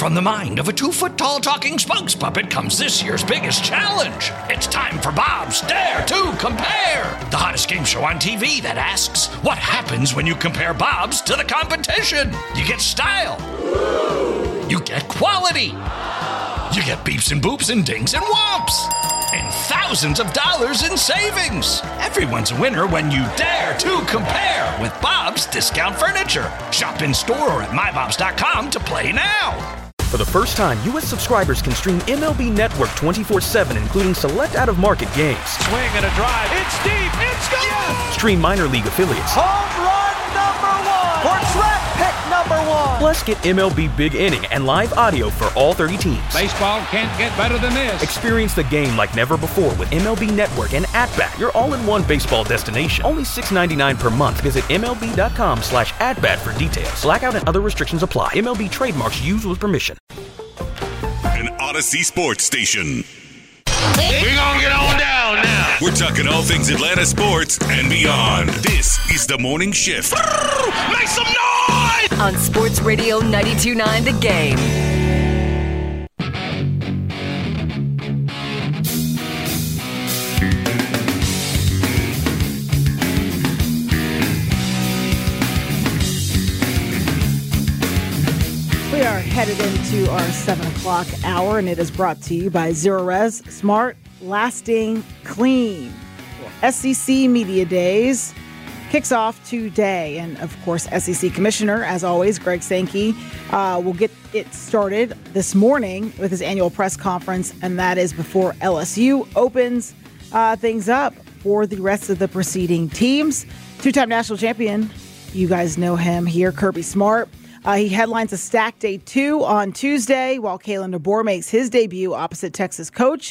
From the mind of a 2-foot-tall talking spokes puppet comes this year's biggest challenge. It's time for Bob's Dare to Compare, the hottest game show on TV that asks, what happens when you compare Bob's to the competition? You get style. You get quality. You get beeps and boops and dings and whomps. And thousands of dollars in savings. Everyone's a winner when you dare to compare with Bob's Discount Furniture. Shop in store or at mybobs.com to play now. For the first time, U.S. subscribers can stream MLB Network 24/7, including select out-of-market games. Swing and a drive. It's deep. It's gone. Yes! Stream minor league affiliates. Home run number 1. Or track pick number 1. Plus, get MLB Big Inning and live audio for all 30 teams. Baseball can't get better than this. Experience the game like never before with MLB Network and At-Bat, your all-in-one baseball destination. Only $6.99 per month. Visit MLB.com/at-bat for details. Blackout and other restrictions apply. MLB trademarks used with permission. An Odyssey Sports Station. We're gonna get on down now. We're talking all things Atlanta sports and beyond. This is The Morning Shift. Make some noise! On Sports Radio 92.9 The Game. We are headed into our 7 o'clock hour, and it is brought to you by Zerorez Smart, Lasting, Clean. SEC Media Days kicks off today. And, of course, SEC Commissioner, as always, Greg Sankey, will get it started this morning with his annual press conference, and that is before LSU opens things up for the rest of the preceding teams. Two-time national champion, you guys know him here, Kirby Smart. He headlines a Stack Day 2 on Tuesday, while Kalen DeBoer makes his debut opposite Texas coach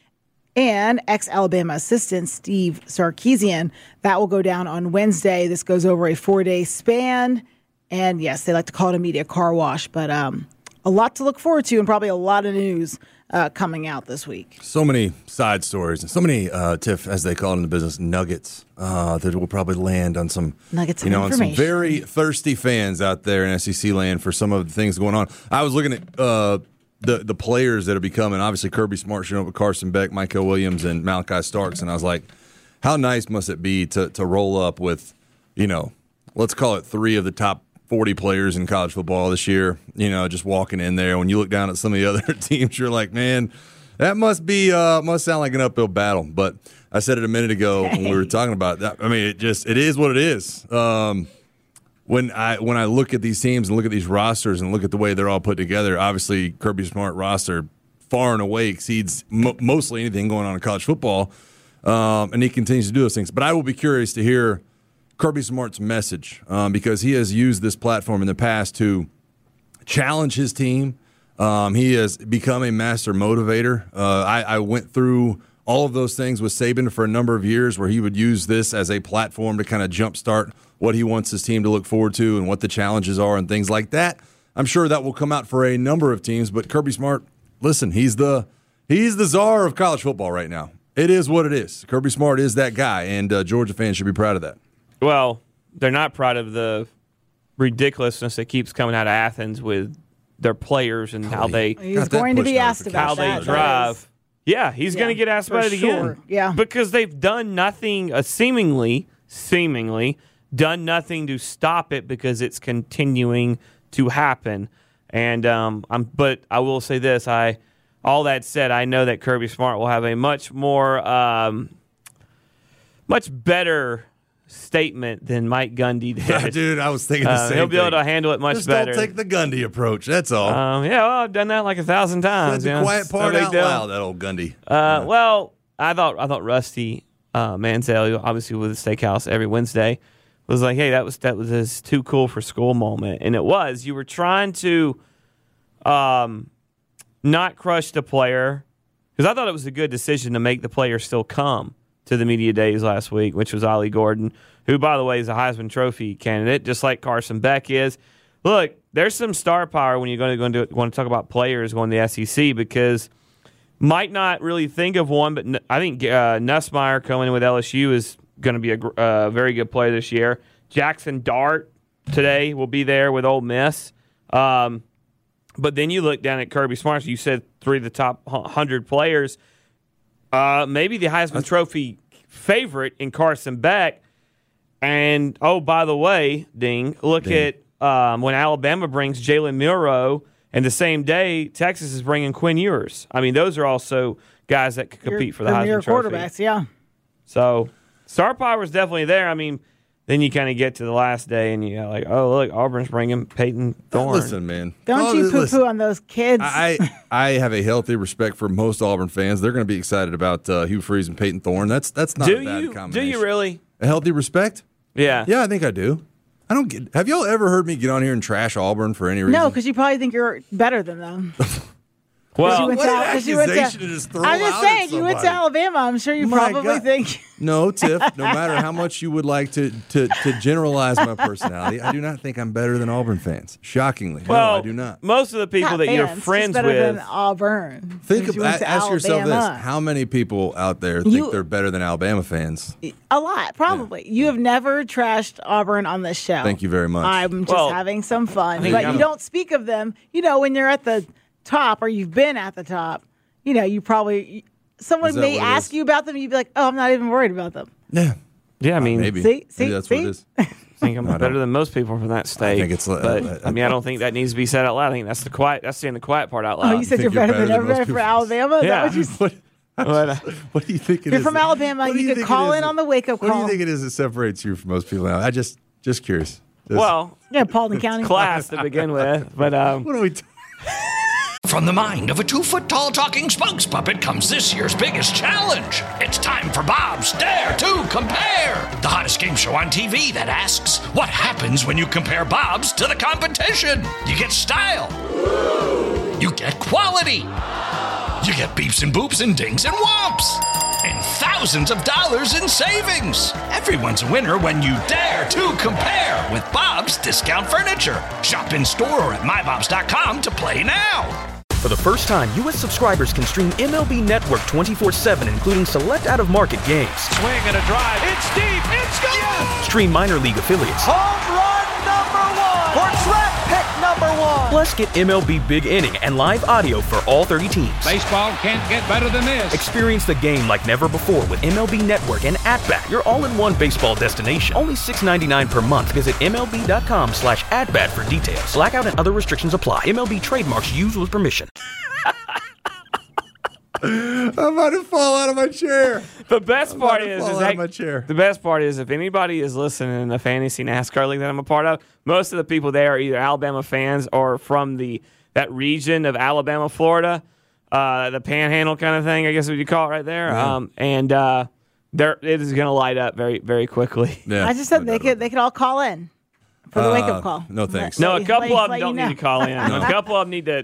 and ex-Alabama assistant Steve Sarkisian. That will go down on Wednesday. This goes over a 4-day span. And, yes, they like to call it a media car wash, but a lot to look forward to and probably a lot of news coming out this week. So many side stories and so many, Tiff, as they call it in the business, nuggets that will probably land on some nuggets of on information. some very thirsty fans out there in SEC land for some of the things going on. I was looking at the players that are becoming, obviously Kirby Smart, with Carson Beck, Micah Williams, and Malachi Starks, and I was like, how nice must it be to roll up with, let's call it 3 of the top 40 players in college football this year, just walking in there. When you look down at some of the other teams, you're like, man, that must sound like an uphill battle. But I said it a minute ago when we were talking about that. I mean, it is what it is. When I look at these teams and look at these rosters and look at the way they're all put together, obviously Kirby Smart roster far and away exceeds mostly anything going on in college football, and he continues to do those things. But I will be curious to hear Kirby Smart's message because he has used this platform in the past to challenge his team. He has become a master motivator. I went through all of those things with Saban for a number of years where he would use this as a platform to kind of jumpstart what he wants his team to look forward to and what the challenges are and things like that. I'm sure that will come out for a number of teams, but Kirby Smart, listen, he's the czar of college football right now. It is what it is. Kirby Smart is that guy, and Georgia fans should be proud of that. Well, they're not proud of the ridiculousness that keeps coming out of Athens with their players and how they He's going to be asked about how that. they drive. Yeah, he's going to get asked about it again. Yeah, because they've done nothing, seemingly done nothing to stop it because it's continuing to happen. And but I will say this: all that said, I know that Kirby Smart will have a much better statement than Mike Gundy did. Dude, I was thinking the same He'll be able thing. to handle it much better. Don't take the Gundy approach. That's all. I've done that like 1,000 times. That's a quiet part out loud, that old Gundy. Well, I thought Rusty Mansell, obviously with the steakhouse every Wednesday, was like, hey, that was his too cool for school moment. And it was. You were trying to not crush the player, because I thought it was a good decision to make the player still come to the media days last week, which was Ollie Gordon, who, by the way, is a Heisman Trophy candidate, just like Carson Beck is. Look, there's some star power when you're want to talk about players going to the SEC, because might not really think of one, but I think Nussmeier coming in with LSU is going to be a very good player this year. Jackson Dart today will be there with Ole Miss. But then you look down at Kirby Smart. You said 3 of the top 100 players. Maybe the Heisman Trophy favorite in Carson Beck. And, oh, by the way, look at when Alabama brings Jalen Milroe, and the same day Texas is bringing Quinn Ewers. I mean, those are also guys that could compete for the Heisman Trophy. Quarterbacks, yeah. So star power is definitely there. I mean, then you kind of get to the last day, and you're like, oh, look, Auburn's bringing Peyton Thorne. Listen, man. Don't you poo-poo on those kids. I have a healthy respect for most Auburn fans. They're going to be excited about Hugh Freeze and Peyton Thorne. That's not a bad combination. Do you really? A healthy respect? Yeah. Yeah, I think I do. I don't get. Have y'all ever heard me get on here and trash Auburn for any reason? No, because you probably think you're better than them. Well, what an accusation to just throw out. I'm just saying, you went to Alabama. I'm sure you probably think. No, Tiff, no matter how much you would like to generalize my personality, I do not think I'm better than Auburn fans. Shockingly. Well, no, I do not. Most of the people that you're friends better with. Than Auburn. Ask yourself this. How many people out there think they're better than Alabama fans? A lot, probably. Yeah. You have never trashed Auburn on this show. Thank you very much. I'm just having some fun. But you don't speak of them. You know, when you're at the top or you've been at the top, you know, you probably someone may ask you about them, you'd be like, oh, I'm not even worried about them. Yeah, I mean, maybe that's what it is. I think I'm better than most people from that state. I think it's, I mean, I don't think that needs to be said out loud. I think that's saying the quiet part out loud. Oh, you said you're better than everybody from Alabama? Is that what you said? What do you think it is? You're from Alabama. You could call in on the wake-up call. What do you think it is that separates you from most people now? I just curious. Paulding County class to begin with, but what are we? From the mind of a 2-foot-tall talking spokes puppet comes this year's biggest challenge. It's time for Bob's Dare to Compare, the hottest game show on TV that asks, what happens when you compare Bob's to the competition? You get style. You get quality. You get beeps and boops and dings and whomps. And thousands of dollars in savings. Everyone's a winner when you dare to compare with Bob's Discount Furniture. Shop in store or at mybobs.com to play now. For the first time, U.S. subscribers can stream MLB Network 24/7, including select out-of-market games. Swing and a drive. It's deep. It's gone. Yes. Stream minor league affiliates. Home run number 1. Or track pick number 1. Plus, get MLB Big Inning and live audio for all 30 teams. Baseball can't get better than this. Experience the game like never before with MLB Network and At-Bat, your all-in-one baseball destination. Only $6.99 per month. Visit MLB.com/at-bat for details. Blackout and other restrictions apply. MLB trademarks used with permission. I'm about to fall out of my chair. The best part is the best part is if anybody is listening in the fantasy NASCAR league that I'm a part of, most of the people there are either Alabama fans or from that region of Alabama, Florida, the Panhandle kind of thing, I guess what you call it right there. Yeah. It is going to light up very, very quickly. Yeah, I just said they could all call in for the wake up call. No thanks. No, a couple of them don't need to call in. A couple of them need to.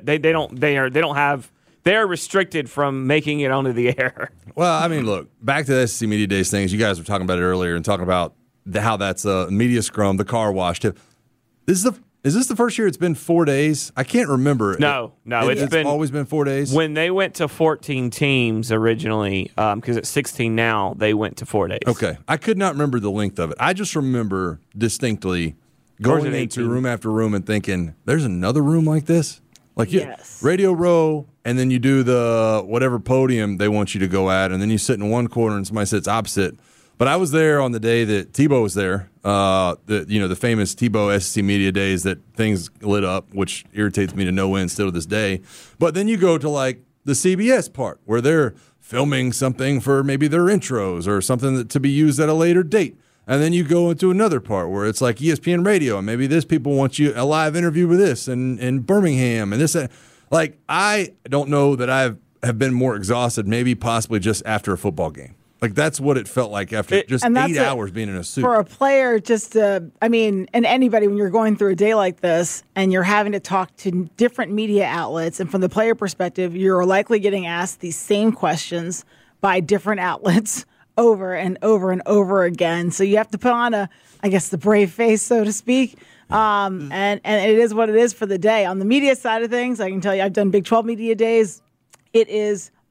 They're restricted from making it onto the air. Well, I mean, look, back to the SEC Media Days things. You guys were talking about it earlier and talking about how that's a media scrum, the car wash tip. Is this the first year it's been 4 days? I can't remember. No, it's always been 4 days. When they went to 14 teams originally, because it's 16 now, they went to 4 days. Okay, I could not remember the length of it. I just remember distinctly going into room after room and thinking, "There's another room like this." Like Radio Row, and then you do the whatever podium they want you to go at, and then you sit in one corner and somebody sits opposite. But I was there on the day that Tebow was there, the famous Tebow SEC Media Days that things lit up, which irritates me to no end still to this day. But then you go to like the CBS part where they're filming something for maybe their intros or something to be used at a later date. And then you go into another part where it's like ESPN Radio, and maybe this people want you a live interview with this in Birmingham and this. Like, I don't know that I have been more exhausted, maybe possibly just after a football game. Like, that's what it felt like after just 8 hours being in a suit. For a player, and anybody, when you're going through a day like this and you're having to talk to different media outlets, and from the player perspective, you're likely getting asked these same questions by different outlets over and over and over again. So you have to put on the brave face, so to speak. And it is what it is for the day. On the media side of things, I can tell you I've done Big 12 media days. It is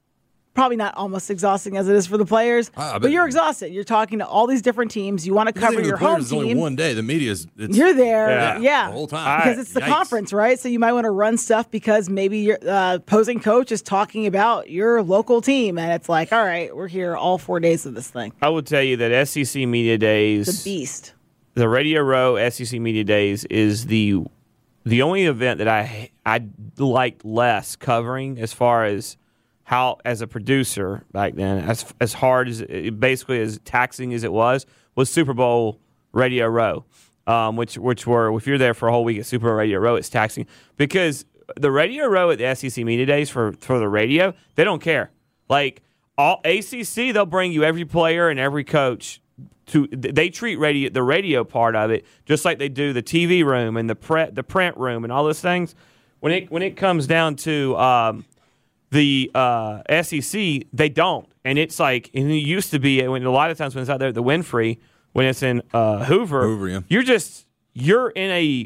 probably not almost exhausting as it is for the players, but you're exhausted. You're talking to all these different teams. You want to cover your home team. Only one day. The media's you're there, the whole time because it's the conference, right? So you might want to run stuff because maybe your opposing coach is talking about your local team, and it's like, all right, we're here all 4 days of this thing. I would tell you that SEC Media Days, the beast, the Radio Row SEC Media Days is the only event that I liked less covering as far as how, as a producer back then, as hard as basically as taxing as it was Super Bowl Radio Row, which were, if you're there for a whole week at Super Bowl Radio Row, it's taxing because the Radio Row at the SEC Media Days for the radio, they don't care. Like all ACC, they'll bring you every player and every coach. They treat the radio part of it just like they do the TV room and the print room and all those things. When it comes down to the SEC, they don't, and it's like, and it used to be when a lot of times when it's out there at the Winfrey, when it's in Hoover, yeah. you're in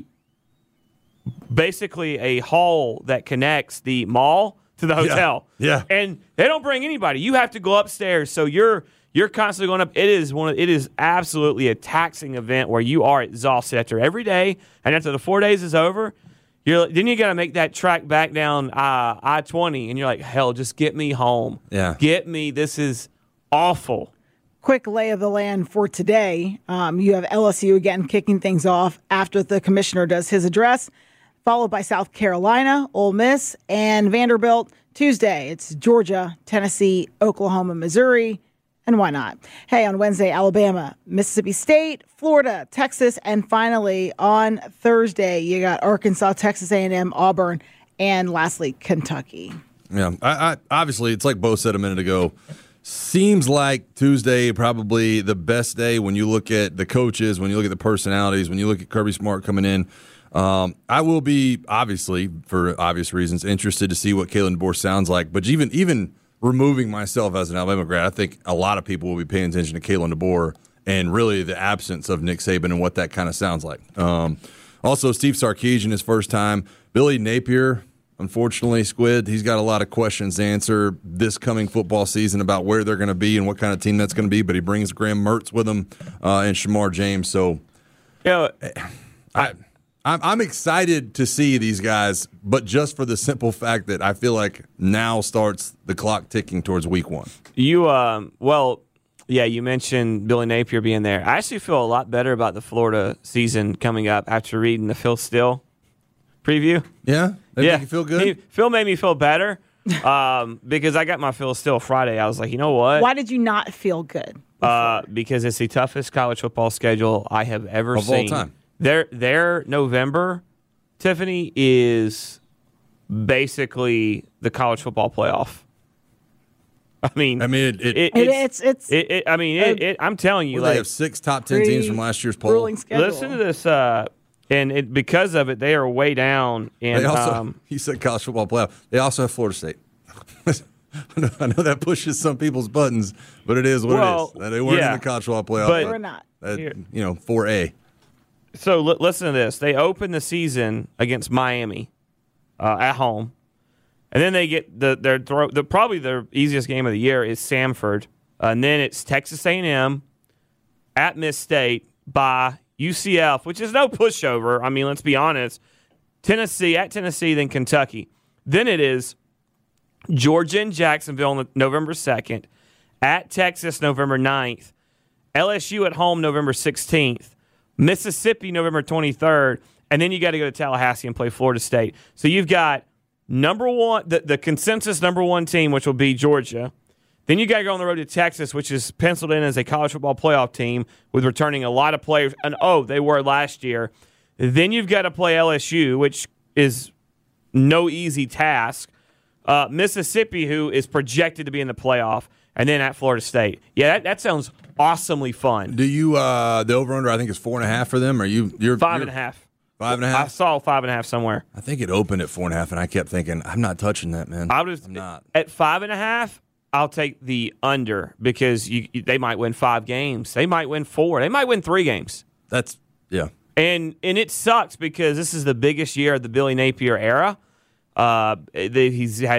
basically a hall that connects the mall to the hotel, yeah. And they don't bring anybody. You have to go upstairs, so you're constantly going up. It is absolutely a taxing event where you are exhausted after every day, and after the 4 days is over. Then you got to make that track back down I-20, and you're like, hell, just get me home. Yeah. Get me. This is awful. Quick lay of the land for today. You have LSU again kicking things off after the commissioner does his address, followed by South Carolina, Ole Miss, and Vanderbilt. Tuesday, it's Georgia, Tennessee, Oklahoma, Missouri, and why not? Hey, on Wednesday, Alabama, Mississippi State, Florida, Texas, and finally on Thursday, you got Arkansas, Texas A&M, Auburn, and lastly, Kentucky. Yeah, I obviously, it's like Bo said a minute ago. Seems like Tuesday probably the best day when you look at the coaches, when you look at the personalities, when you look at Kirby Smart coming in. I will be, obviously, for obvious reasons, interested to see what Kalen DeBoer sounds like. But even removing myself as an Alabama grad, I think a lot of people will be paying attention to Kalen DeBoer and really the absence of Nick Saban and what that kind of sounds like. Also, Steve Sarkisian, his first time. Billy Napier, unfortunately, Squid, he's got a lot of questions to answer this coming football season about where they're going to be and what kind of team that's going to be. But he brings Graham Mertz with him and Shamar James. So, I'm excited to see these guys, but just for the simple fact that I feel like now starts the clock ticking towards week one. You mentioned Billy Napier being there. I actually feel a lot better about the Florida season coming up after reading the Phil Steele preview. Yeah? That make you feel good? Phil made me feel better because I got my Phil Steele Friday. I was like, you know what? Why did you not feel good? Because it's the toughest college football schedule I have ever seen. Of all time. Their November, Tiffany, is basically the college football playoff. I'm telling you, they have 6 top 10 teams from last year's poll. Listen to this, and because of it, they are way down. And they also, he said college football playoff. They also have Florida State. I know that pushes some people's buttons, but it is what it is. They weren't in the college football playoff, but we're not. 4A. So listen to this. They open the season against Miami at home, and then they get probably their easiest game of the year is Samford, and then it's Texas A&M at Miss State by UCF, which is no pushover. I mean, let's be honest. Tennessee, then Kentucky. Then it is Georgia and Jacksonville on November 2nd, at Texas November 9th, LSU at home November 16th, Mississippi November 23rd, and then you got to go to Tallahassee and play Florida State. So you've got number one, the consensus number one team, which will be Georgia. Then you got to go on the road to Texas, which is penciled in as a college football playoff team with returning a lot of players. And, they were last year. Then you've got to play LSU, which is no easy task. Mississippi, who is projected to be in the playoff. And then at Florida State. Yeah, that sounds awesomely fun. Do you, the over-under, I think, is 4.5 for them? Or you're 5.5. 5.5? I saw 5.5 somewhere. I think it opened at 4.5, and I kept thinking, I'm not touching that, man. I'm not. At 5.5, I'll take the under because they might win 5 games. They might win 4. They might win 3 games. Yeah. And it sucks because this is the biggest year of the Billy Napier era. He's had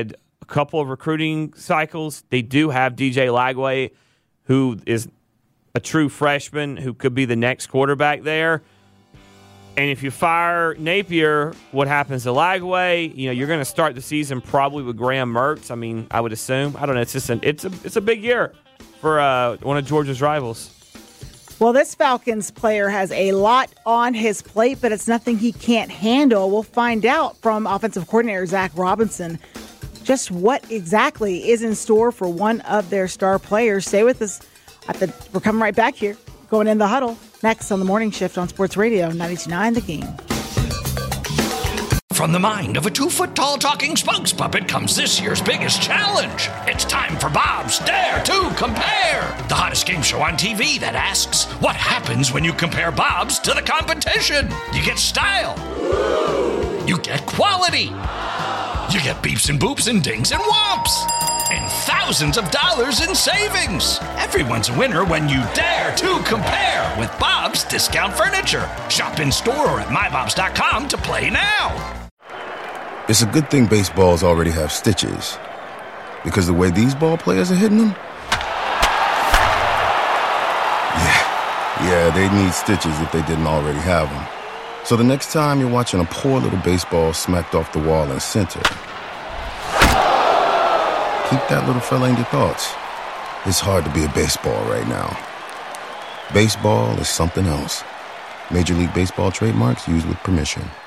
couple of recruiting cycles. They do have DJ Lagway, who is a true freshman who could be the next quarterback there. And if you fire Napier, what happens to Lagway? You're going to start the season probably with Graham Mertz. I mean, I would assume. I don't know. It's just it's a big year for one of Georgia's rivals. Well, this Falcons player has a lot on his plate, but it's nothing he can't handle. We'll find out from offensive coordinator Zach Robinson just what exactly is in store for one of their star players. Stay with us. We're coming right back here. Going in the huddle. Next on the morning shift on Sports Radio 92.9 The Game. From the mind of a 2-foot-tall talking spokes puppet comes this year's biggest challenge. It's time for Bob's Dare to Compare, the hottest game show on TV that asks, what happens when you compare Bob's to the competition? You get style. You get quality. You get beeps and boops and dings and whomps. And thousands of dollars in savings. Everyone's a winner when you dare to compare with Bob's Discount Furniture. Shop in store or at mybobs.com to play now. It's a good thing baseballs already have stitches, because the way these ball players are hitting them, yeah, they'd need stitches if they didn't already have them. So the next time you're watching a poor little baseball smacked off the wall in center, keep that little fella in your thoughts. It's hard to be a baseball right now. Baseball is something else. Major League Baseball trademarks used with permission.